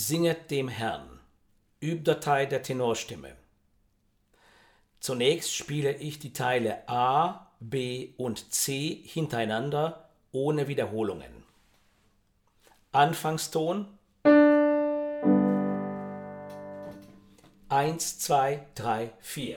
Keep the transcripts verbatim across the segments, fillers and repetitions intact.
Singet dem Herrn. Übdatei der Tenorstimme. Zunächst spiele ich die Teile A, B und C hintereinander ohne Wiederholungen. Anfangston eins, zwei, drei, vier.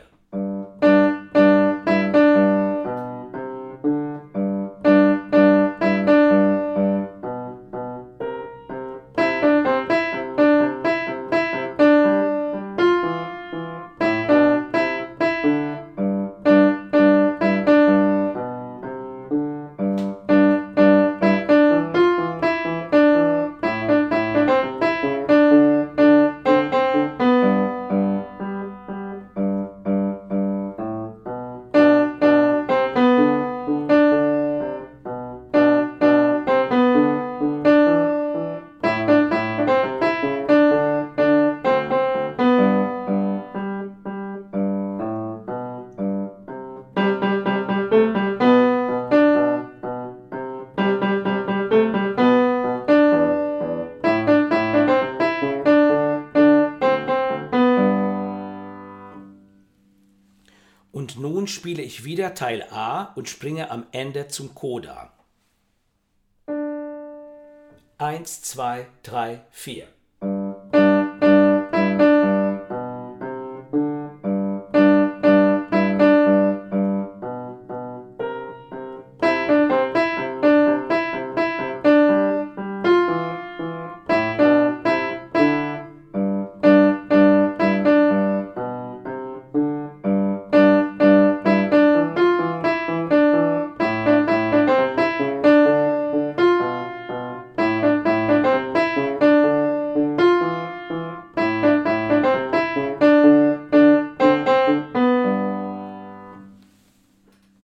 Und nun spiele ich wieder Teil A und springe am Ende zum Coda. eins, zwei, drei, vier.